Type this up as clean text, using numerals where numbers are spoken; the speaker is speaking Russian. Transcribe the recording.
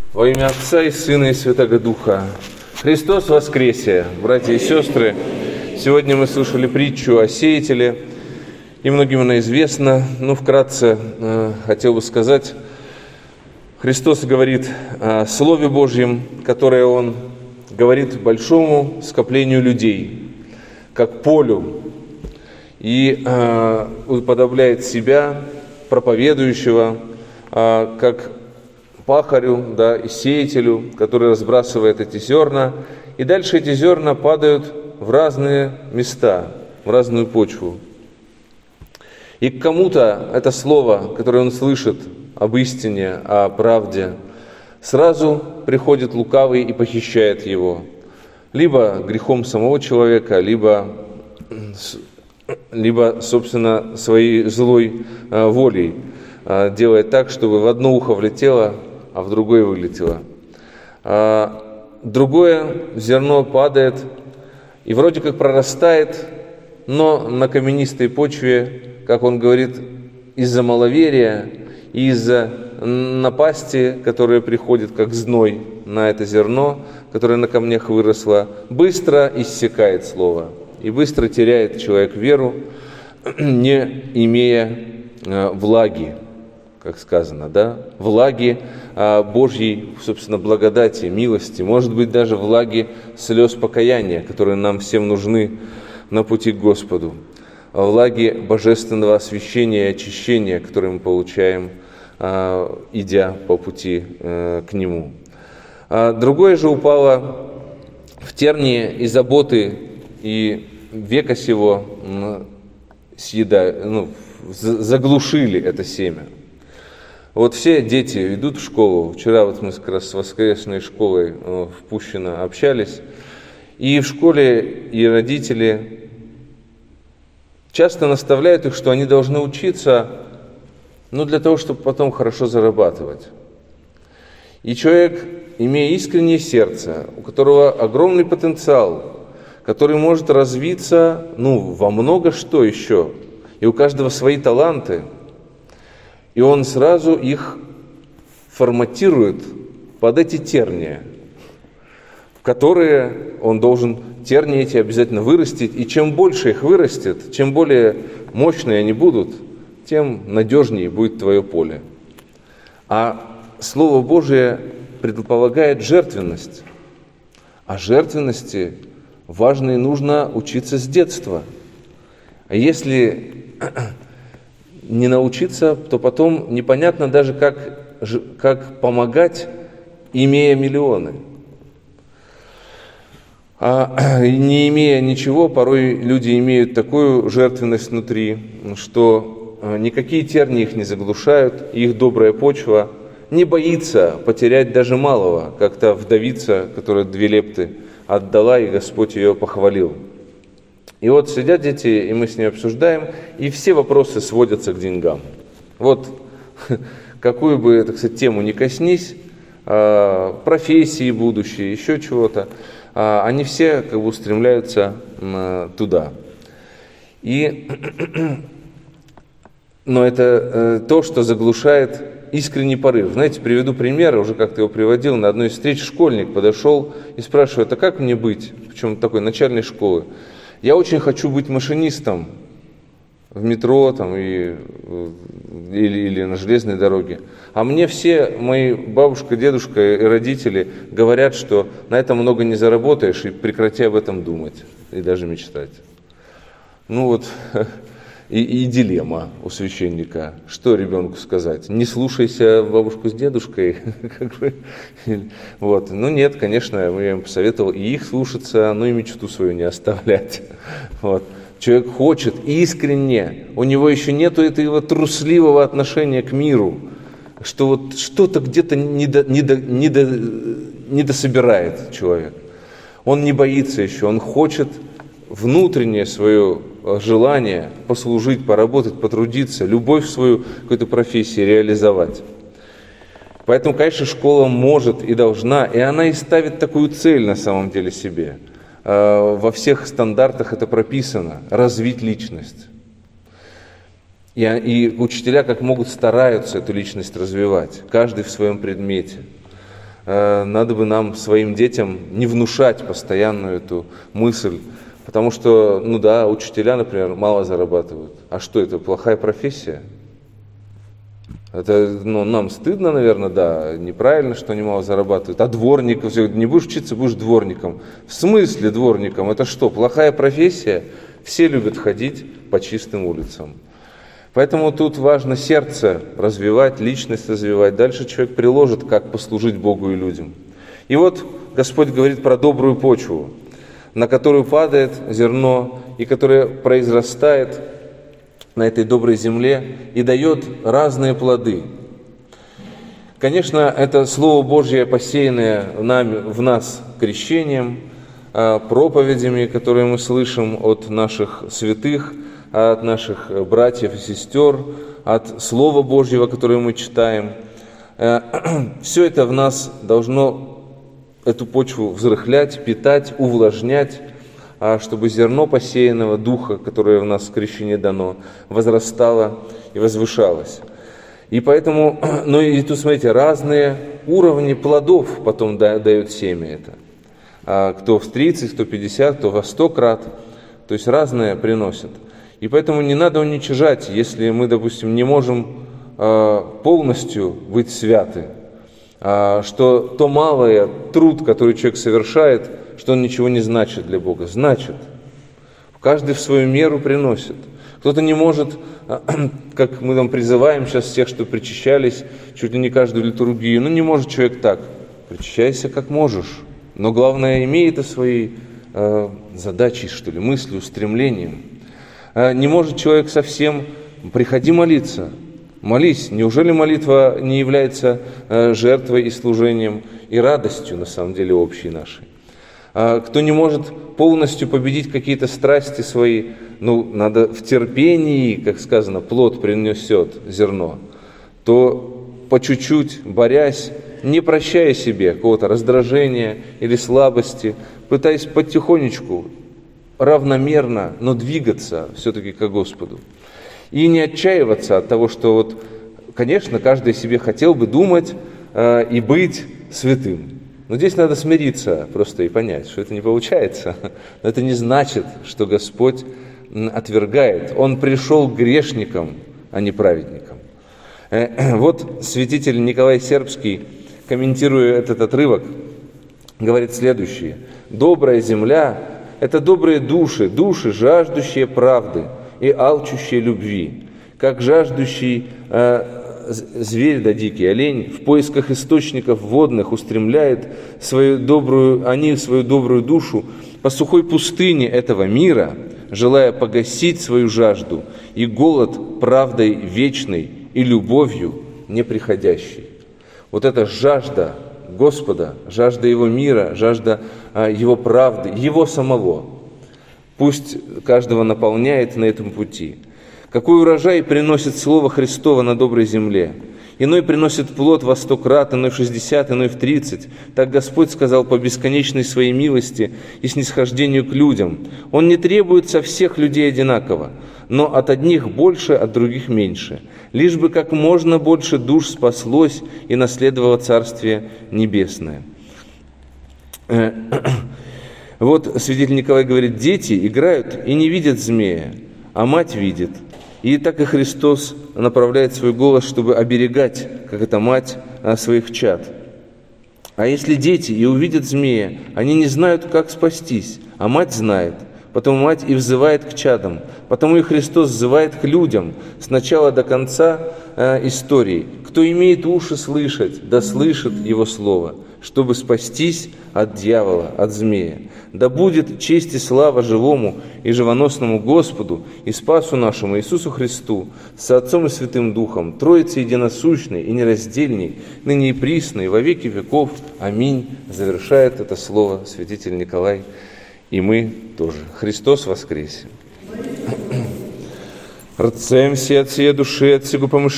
Во имя Отца и Сына и Святого Духа. Христос воскресе, братья и сестры! Сегодня мы слушали притчу о сеятеле, и многим она известна, но вкратце хотел бы сказать. Христос говорит о Слове Божьем, которое Он говорит большому скоплению людей, как полю, и уподобляет себя, проповедующего, как пахарю, и сеятелю, который разбрасывает эти зерна. И дальше эти зерна падают в разные места, в разную почву. И к кому-то это слово, которое он слышит об истине, о правде, сразу приходит лукавый и похищает его. Либо грехом самого человека, либо собственно, своей злой волей делает так, чтобы в одно ухо влетело, а в другое вылетело. Другое зерно падает и вроде как прорастает, но на каменистой почве, как он говорит, из-за маловерия, из-за напасти, которая приходит как зной на это зерно, которое на камнях выросло, быстро иссякает слово, и быстро теряет человек веру, не имея влаги, как сказано, влаги Божьей, собственно, благодати, милости, может быть, даже влаги слез покаяния, которые нам всем нужны на пути к Господу, влаги божественного освящения и очищения, которые мы получаем, идя по пути к Нему. Другое же упало в тернии и заботы, и века сего заглушили это семя. Вот все дети идут в школу. Вчера мы как раз с воскресной школой в Пущино общались. И в школе и родители часто наставляют их, что они должны учиться, для того, чтобы потом хорошо зарабатывать. И человек, имея искреннее сердце, у которого огромный потенциал, который может развиться, во много что еще, и у каждого свои таланты, и он сразу их форматирует под эти терния, в которые он должен тернии эти обязательно вырастить, и чем больше их вырастет, чем более мощные они будут, тем надежнее будет твое поле. А Слово Божие предполагает жертвенность, а жертвенности важно и нужно учиться с детства. А если не научиться, то потом непонятно даже, как помогать, имея миллионы. А не имея ничего, порой люди имеют такую жертвенность внутри, что никакие тернии их не заглушают, и их добрая почва не боится потерять даже малого, как та вдовица, которая 2 лепты отдала, и Господь ее похвалил. И вот сидят дети, и мы с ней обсуждаем, и все вопросы сводятся к деньгам. Вот какую бы, тему ни коснись, профессии будущие, еще чего-то, они все устремляются туда. Но это то, что заглушает искренний порыв. Знаете, приведу пример, уже как-то его приводил, на одной из встреч школьник подошел и спрашивает: а как мне быть, причем такой начальной школы? Я очень хочу быть машинистом в метро или на железной дороге. А мне все мои бабушка, дедушка и родители говорят, что на этом много не заработаешь, и прекрати об этом думать и даже мечтать. И дилемма у священника. Что ребенку сказать? Не слушайся бабушку с дедушкой. Нет, конечно, я им посоветовал и их слушаться, но и мечту свою не оставлять. Человек хочет искренне, у него еще нету этого трусливого отношения к миру, что что-то где-то не дособирает человек. Он не боится еще, он хочет внутреннее свое желание послужить, поработать, потрудиться, любовь в свою какую-то профессию реализовать. Поэтому, конечно, школа может и должна, и она и ставит такую цель на самом деле себе. Во всех стандартах это прописано – развить личность. И учителя как могут стараются эту личность развивать, каждый в своем предмете. надо бы нам, своим детям, не внушать постоянно эту мысль. Потому что, учителя, например, мало зарабатывают. А что это, плохая профессия? Это, нам стыдно, наверное, неправильно, что они мало зарабатывают. А дворников, не будешь учиться, будешь дворником. В смысле дворником? Это что, плохая профессия? Все любят ходить по чистым улицам. Поэтому тут важно сердце развивать, личность развивать. Дальше человек приложит, как послужить Богу и людям. И вот Господь говорит про добрую почву, на которую падает зерно и которое произрастает на этой доброй земле и дает разные плоды. Конечно, это Слово Божье, посеянное в нас крещением, проповедями, которые мы слышим от наших святых, от наших братьев и сестер, от Слова Божьего, которое мы читаем. Все это в нас должно эту почву взрыхлять, питать, увлажнять, чтобы зерно посеянного Духа, которое в нас в крещении дано, возрастало и возвышалось. И поэтому, и тут, смотрите, разные уровни плодов потом дает семя это. Кто в 30, кто 50, кто во 100 крат, то есть разные приносят. И поэтому не надо уничижать, если мы, допустим, не можем полностью быть святы, что то малое труд, который человек совершает, что он ничего не значит для Бога. Значит. Каждый в свою меру приносит. Кто-то не может, как мы там призываем сейчас всех, что причащались, чуть ли не каждую литургию, не может человек так. Причащайся как можешь. Но главное, имей это своей задачей, что ли, мыслью, стремлением. Не может человек совсем, приходи молиться. Молись. Неужели молитва не является жертвой и служением и радостью, на самом деле, общей нашей? Кто не может полностью победить какие-то страсти свои, надо в терпении, как сказано, плод принесет зерно, то по чуть-чуть, борясь, не прощая себе какого-то раздражения или слабости, пытаясь потихонечку, равномерно, но двигаться все-таки к Господу. И не отчаиваться от того, что конечно, каждый себе хотел бы думать и быть святым. Но здесь надо смириться просто и понять, что это не получается. Но это не значит, что Господь отвергает. Он пришел к грешникам, а не праведникам. Вот святитель Николай Сербский, комментируя этот отрывок, говорит следующее. «Добрая земля – это добрые души, жаждущие правды и алчущие любви, как жаждущий зверь дикий олень в поисках источников водных устремляет свою добрую душу по сухой пустыне этого мира, желая погасить свою жажду и голод правдой вечной и любовью неприходящей». Вот эта жажда Господа, жажда Его мира, жажда Его правды, Его самого, пусть каждого наполняет на этом пути. Какой урожай приносит Слово Христово на доброй земле? Иной приносит плод во 100 крат, иной в 60, иной в 30. Так Господь сказал по бесконечной своей милости и снисхождению к людям. Он не требует со всех людей одинаково, но от одних больше, от других меньше. Лишь бы как можно больше душ спаслось и наследовало Царствие Небесное. Вот святитель Николай говорит, дети играют и не видят змея, а мать видит. И так и Христос направляет свой голос, чтобы оберегать, как эта мать, своих чад. А если дети и увидят змея, они не знают, как спастись, а мать знает. Потом мать и взывает к чадам. Потому и Христос взывает к людям с начала до конца истории. Кто имеет уши слышать, да слышит Его Слово, чтобы спастись от дьявола, от змея. Да будет честь и слава живому и живоносному Господу и Спасу нашему Иисусу Христу, с Отцом и Святым Духом, Троице единосущной и нераздельной, ныне и присно, во веки веков. Аминь. Завершает это слово святитель Николай. И мы тоже. Христос воскресе! Рцем все от всей души, от всего помышления,